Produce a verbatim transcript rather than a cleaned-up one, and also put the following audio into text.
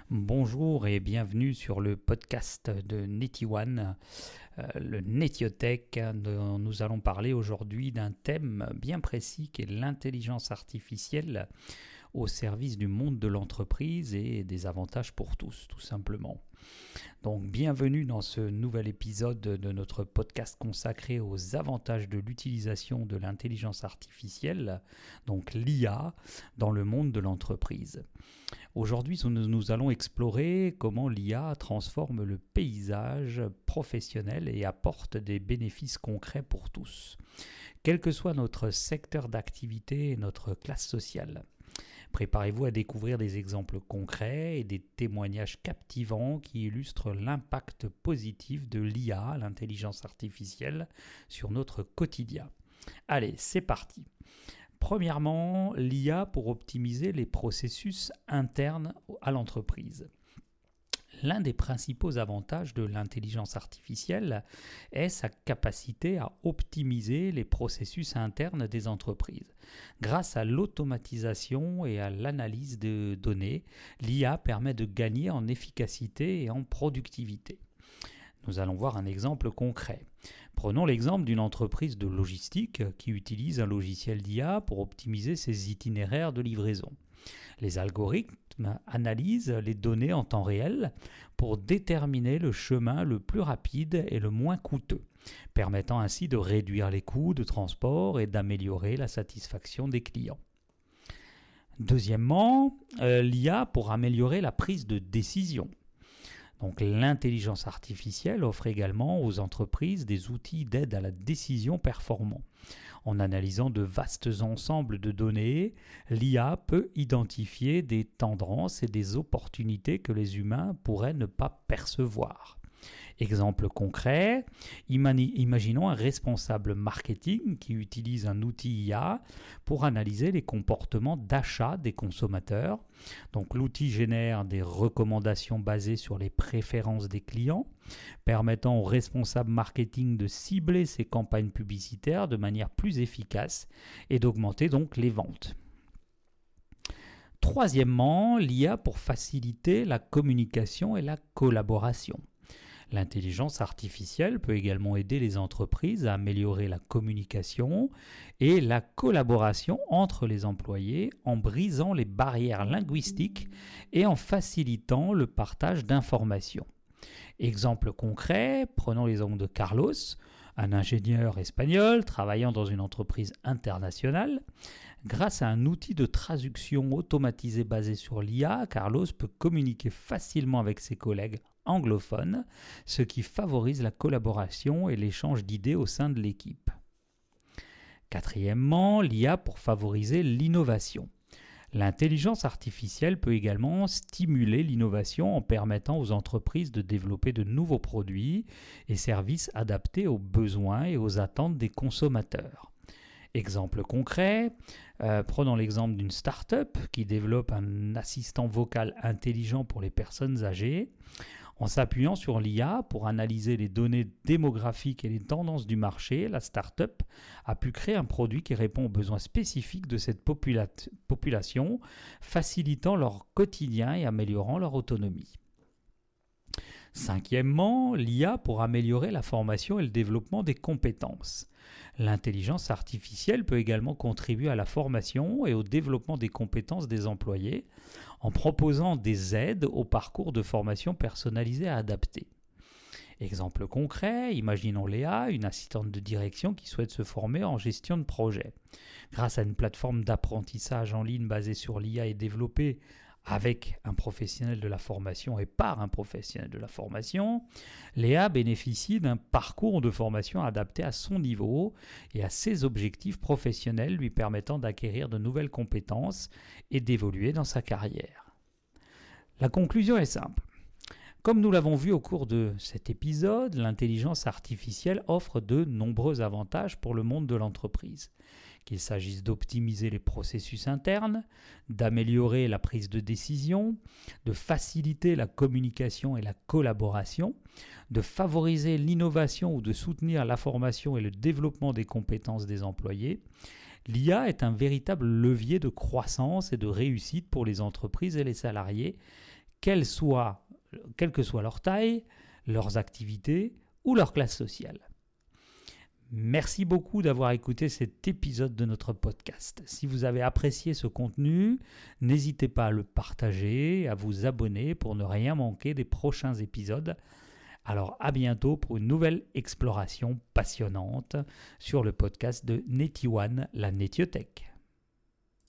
Bonjour et bienvenue sur le podcast de NettyOne, euh, le Nettiotech, dont nous allons parler aujourd'hui d'un thème bien précis qui est l'intelligence artificielle au service du monde de l'entreprise et des avantages pour tous, tout simplement. Donc bienvenue dans ce nouvel épisode de notre podcast consacré aux avantages de l'utilisation de l'intelligence artificielle, donc l'I A, dans le monde de l'entreprise. Aujourd'hui, nous, nous allons explorer comment l'I A transforme le paysage professionnel et apporte des bénéfices concrets pour tous, quel que soit notre secteur d'activité et notre classe sociale. Préparez-vous à découvrir des exemples concrets et des témoignages captivants qui illustrent l'impact positif de l'I A, l'intelligence artificielle, sur notre quotidien. Allez, c'est parti. Premièrement, l'I A pour optimiser les processus internes à l'entreprise. L'un des principaux avantages de l'intelligence artificielle est sa capacité à optimiser les processus internes des entreprises. Grâce à l'automatisation et à l'analyse de données, l'I A permet de gagner en efficacité et en productivité. Nous allons voir un exemple concret. Prenons l'exemple d'une entreprise de logistique qui utilise un logiciel d'I A pour optimiser ses itinéraires de livraison. Les algorithmes analysent les données en temps réel pour déterminer le chemin le plus rapide et le moins coûteux, permettant ainsi de réduire les coûts de transport et d'améliorer la satisfaction des clients. Deuxièmement, euh, l'I A pour améliorer la prise de décision. Donc, l'intelligence artificielle offre également aux entreprises des outils d'aide à la décision performants. En analysant de vastes ensembles de données, l'I A peut identifier des tendances et des opportunités que les humains pourraient ne pas percevoir. Exemple concret, imaginons un responsable marketing qui utilise un outil I A pour analyser les comportements d'achat des consommateurs. Donc l'outil génère des recommandations basées sur les préférences des clients, permettant au responsable marketing de cibler ses campagnes publicitaires de manière plus efficace et d'augmenter donc les ventes. Troisièmement, l'I A pour faciliter la communication et la collaboration. L'intelligence artificielle peut également aider les entreprises à améliorer la communication et la collaboration entre les employés en brisant les barrières linguistiques et en facilitant le partage d'informations. Exemple concret, prenons l'exemple de Carlos, un ingénieur espagnol travaillant dans une entreprise internationale. Grâce à un outil de traduction automatisé basé sur l'I A, Carlos peut communiquer facilement avec ses collègues anglophones, ce qui favorise la collaboration et l'échange d'idées au sein de l'équipe. Quatrièmement, l'I A pour favoriser l'innovation. L'intelligence artificielle peut également stimuler l'innovation en permettant aux entreprises de développer de nouveaux produits et services adaptés aux besoins et aux attentes des consommateurs. Exemple concret, euh, prenons l'exemple d'une start-up qui développe un assistant vocal intelligent pour les personnes âgées. En s'appuyant sur l'I A pour analyser les données démographiques et les tendances du marché, la start-up a pu créer un produit qui répond aux besoins spécifiques de cette popula- population, facilitant leur quotidien et améliorant leur autonomie. Cinquièmement, l'I A pour améliorer la formation et le développement des compétences. L'intelligence artificielle peut également contribuer à la formation et au développement des compétences des employés en proposant des aides au parcours de formation personnalisé à adapter. Exemple concret, imaginons Léa, une assistante de direction qui souhaite se former en gestion de projet. Grâce à une plateforme d'apprentissage en ligne basée sur l'I A et développée avec un professionnel de la formation et par un professionnel de la formation, Léa bénéficie d'un parcours de formation adapté à son niveau et à ses objectifs professionnels, lui permettant d'acquérir de nouvelles compétences et d'évoluer dans sa carrière. La conclusion est simple. Comme nous l'avons vu au cours de cet épisode, l'intelligence artificielle offre de nombreux avantages pour le monde de l'entreprise. Qu'il s'agisse d'optimiser les processus internes, d'améliorer la prise de décision, de faciliter la communication et la collaboration, de favoriser l'innovation ou de soutenir la formation et le développement des compétences des employés, l'I A est un véritable levier de croissance et de réussite pour les entreprises et les salariés, quelle, soit, quelle que soit leur taille, leurs activités ou leur classe sociale. Merci beaucoup d'avoir écouté cet épisode de notre podcast. Si vous avez apprécié ce contenu, n'hésitez pas à le partager, à vous abonner pour ne rien manquer des prochains épisodes. Alors à bientôt pour une nouvelle exploration passionnante sur le podcast de NettyOne, la Nettiothèque.